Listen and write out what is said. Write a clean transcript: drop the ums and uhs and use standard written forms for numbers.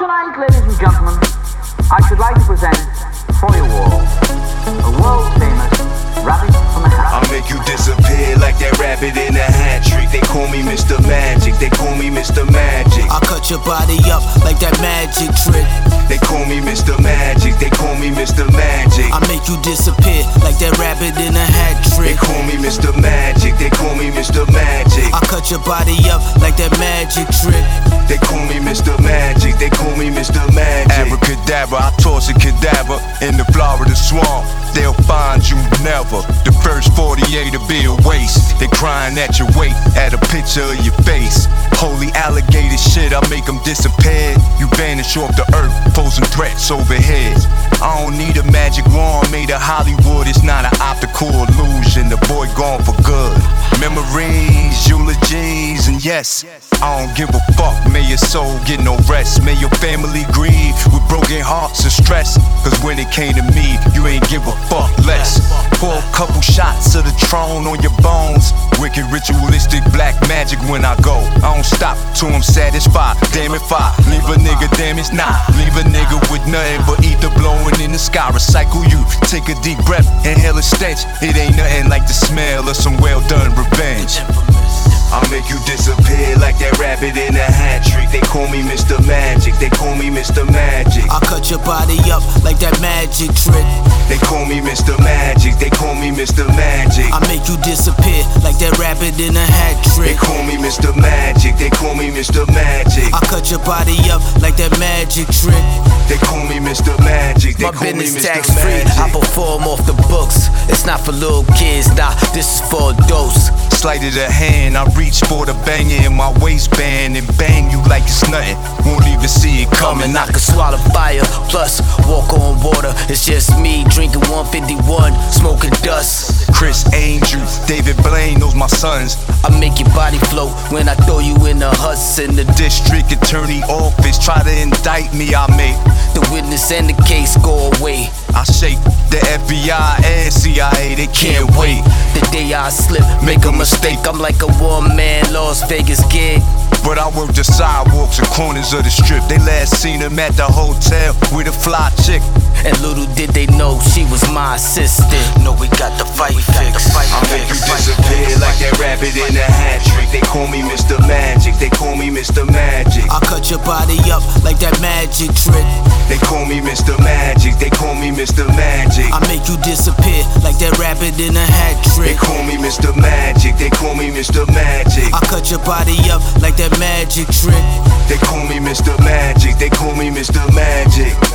tonight, ladies and gentlemen, I should like to present Feuerwall, a world-famous rabbit from a hat. I'll make you disappear like that rabbit in a hat trick. They call me Mr. Magic, they call me Mr. Magic. I'll cut your body up like that magic trick. They call me Mr. Magic, they call me Mr. Magic. I'll make you disappear like that rabbit in a hat They trick. call me Mr. Magic, they call me Mr. Magic. I'll cut your body up like that magic trick. They call me Mr. Magic, they call me Mr. Magic. Abracadabra, I toss a cadaver in the Florida swamp. They'll find you never. The first 48 to be a waste. They crying at your weight, at a picture of your face. Holy alligator shit, I make them disappear. You vanish off the earth, posing threats overhead. I don't need a magic wand made of Hollywood. It's not an optical illusion. The boy gone for good. Memories, eulogies, and yes, I don't give a fuck. May your soul get no rest. May your family grieve with broken hearts and stress. Cause when it came to me, you ain't give a fuck less. Pour a couple shots of the throne on your bones. Wicked ritualistic black magic when I go. I don't stop till I'm satisfied. Damn if I leave a nigga, damn it's not. Leave a nigga with nothing but ether blowing in the sky. Recycle you, take a deep breath, inhale a stench. It ain't nothing like the smell of some well done revenge. I'll make you disappear like that rabbit in a hat trick. They call me Mr. Magic, they call me Mr. Magic. I'll cut your body up like that magic trick. They call me Mr. Magic, they call me Mr. Magic. I'll make you disappear like that rabbit in a hat They trick. call me Mr. Magic, they call me Mr. Magic. I'll cut your body up like that magic trick. They call me Mr. Magic, they My call me business Mr. tax free, I Magic. perform off the books. It's not for little kids, nah, this is for adults. Sleight of the hand, I reach for the banger in my waistband and bang you like it's nothing. Won't even see it coming. I can swallow fire, plus walk on water. It's just me drinking 151, smoking dust. Chris Angel, David Blaine, those my sons. I make your body float when I throw you in the Hudson. The District Attorney Office try to indict me, I make. the witness and the case go away. I shake the FBI and CIA, they can't wait. The day I slip, make a mistake. I'm like a one-man Las Vegas gig. But I work the sidewalks and corners of the strip. They last seen him at the hotel with a fly chick. And little did they know she was my assistant. No, we got the fight fixed. I'll make you disappear like that rabbit in a hat trick. They call me Mr. Magic, they call me Mr. Magic. I'll cut your body up like that magic trick. They call me Mr. Magic, they call me Mr. Magic. I'll make you disappear like that rabbit in a hat They trick. call me Mr. Magic, they call me Mr. Magic. I'll cut your body up like that magic trick. They call me Mr. Magic, they call me Mr. Magic.